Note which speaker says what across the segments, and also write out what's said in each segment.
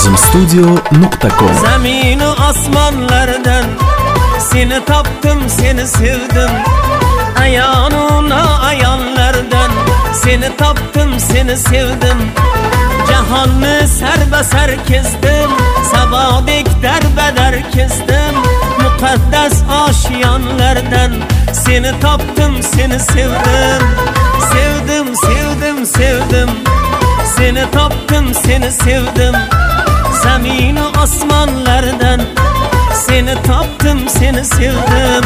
Speaker 1: Nozimstudio.com.
Speaker 2: Zaminu osmonlardan seni topdim, seni sevdim. Ayonuna ayonlardan seni topdim, seni sevdim. Jahonni sarbasar kezdim, sabodek darbadar kezdim. Muqaddas oshiyonlardan seni topdim, seni sevdim. Sevdim, sevdim, sevdim. Seni topdim, seni sevdim. Zaminu osmonlardan seni topdim, seni sevdim.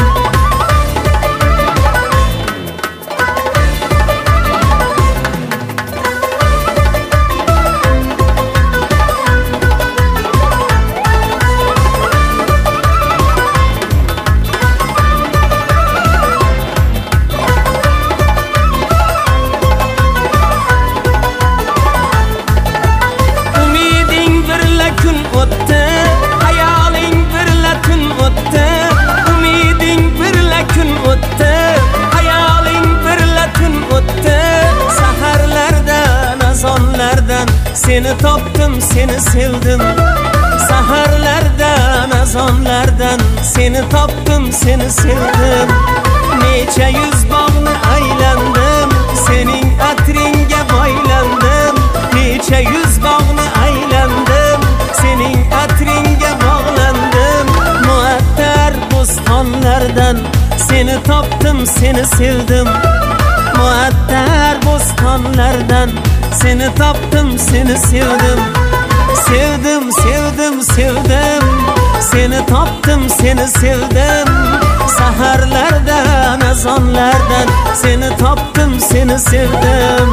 Speaker 2: Seni topdim, seni sevdim. Saharlardan, azonlardan seni topdim, seni sevdim. Necha yuz bog'ni aylandim, sening atringga boylandim. Necha yuz bog'ni aylandim, sening atringga bog'landim. Muattar bo'stonlardan seni topdim, seni sevdim. Muattar bo'stonlardan seni topdim, seni sevdim. Sevdim, sevdim, sevdim. Seni topdim, seni sevdim. Saharlardan, azonlardan seni topdim, seni sevdim.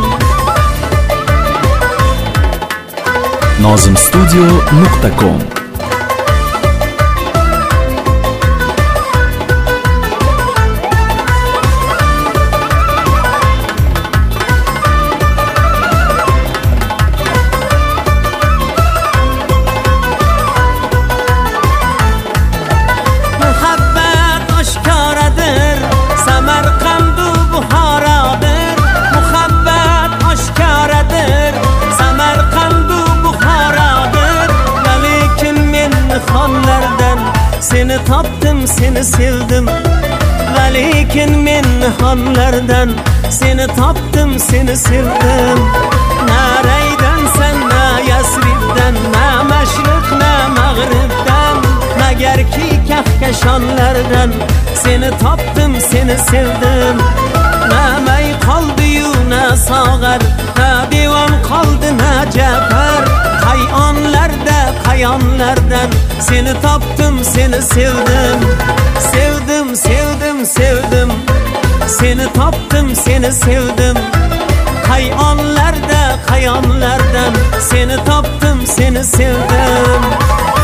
Speaker 1: Nozimstudio.com. Seni topdim, seni sevdim. Lekin men xonlardan seni topdim, seni sevdim. Na raydan sen, na yasribdan, na mashriq, na mag'ribdan, magarki kahkashonlardan seni topdim, seni sevdim. Na may qoldi-yu, na sog'ar, na devon qoldi, na jafar. Qayonlardan seni topdim, seni sevdim. Sevdim, sevdim, sevdim. Seni topdim, seni sevdim. Qayonlardan seni topdim, seni sevdim.